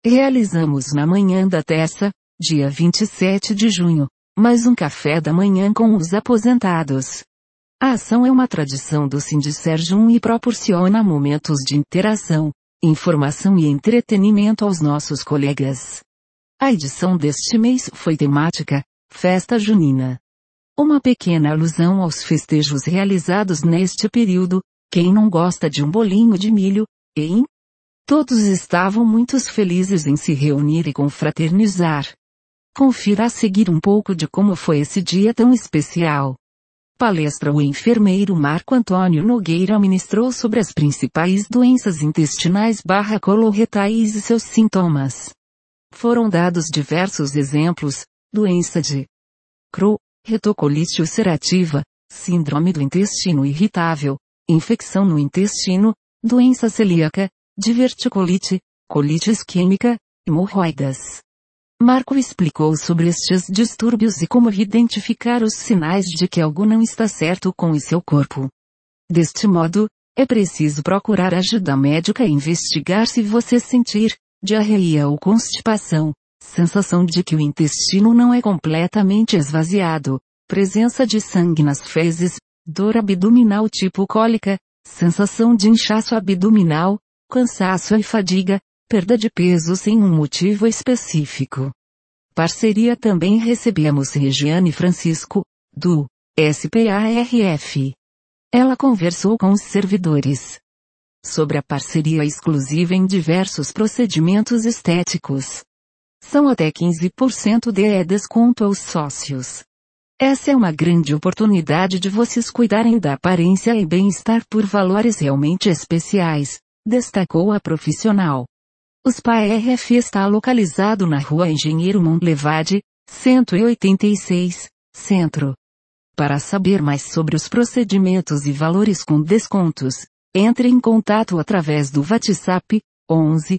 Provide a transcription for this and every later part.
Realizamos na manhã da terça, dia 27 de junho, mais um café da manhã com os aposentados. A ação é uma tradição do Sindicerjum e proporciona momentos de interação, informação e entretenimento aos nossos colegas. A edição deste mês foi temática, Festa Junina. Uma pequena alusão aos festejos realizados neste período, quem não gosta de um bolinho de milho, hein? Todos estavam muito felizes em se reunir e confraternizar. Confira a seguir um pouco de como foi esse dia tão especial. Palestra. O enfermeiro Marco Antônio Nogueira ministrou sobre as principais doenças intestinais coloretais e seus sintomas. Foram dados diversos exemplos: doença de Crohn, retocolite ulcerativa, síndrome do intestino irritável, infecção no intestino, doença celíaca, diverticulite, colite isquêmica, hemorroidas. Marco explicou sobre estes distúrbios e como identificar os sinais de que algo não está certo com o seu corpo. Deste modo, é preciso procurar ajuda médica e investigar se você sentir diarreia ou constipação, sensação de que o intestino não é completamente esvaziado, presença de sangue nas fezes, dor abdominal tipo cólica, sensação de inchaço abdominal, cansaço e fadiga, perda de peso sem um motivo específico. Parceria. Também recebemos Regiane Francisco, do SPARF. Ela conversou com os servidores sobre a parceria exclusiva em diversos procedimentos estéticos. São até 15% de desconto aos sócios. Essa é uma grande oportunidade de vocês cuidarem da aparência e bem-estar por valores realmente especiais, destacou a profissional. O SPARF está localizado na Rua Engenheiro Monlevade, 186, Centro. Para saber mais sobre os procedimentos e valores com descontos, entre em contato através do WhatsApp, 11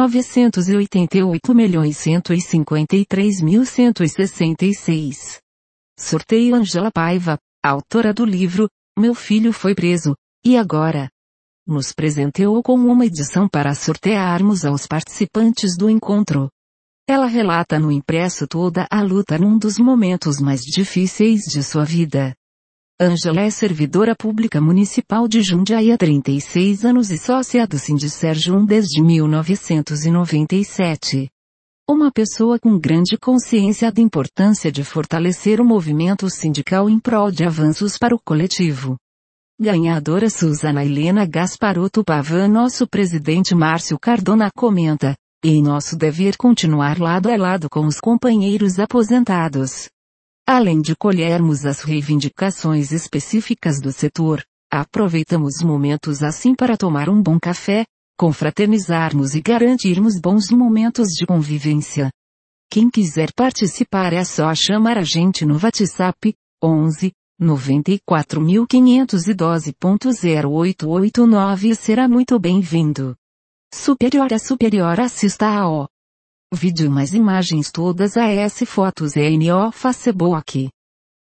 988.153.166. Sorteio. Ângela Paiva, autora do livro Meu Filho Foi Preso, e Agora? Nos presenteou com uma edição para sortearmos aos participantes do encontro. Ela relata no impresso toda a luta num dos momentos mais difíceis de sua vida. Ângela é servidora pública municipal de Jundiaí há 36 anos e sócia do Sindicerjum desde 1997. Uma pessoa com grande consciência da importância de fortalecer o movimento sindical em prol de avanços para o coletivo. Ganhadora. Suzana Helena Gasparotto Pavan. Nosso presidente Márcio Cardona comenta: é nosso dever continuar lado a lado com os companheiros aposentados. Além de colhermos as reivindicações específicas do setor, aproveitamos momentos assim para tomar um bom café, confraternizarmos e garantirmos bons momentos de convivência. Quem quiser participar é só chamar a gente no WhatsApp, 11 94.512.0889 e será muito bem-vindo. Superior a superior, assista ao vídeo mais imagens todas as fotos no Facebook.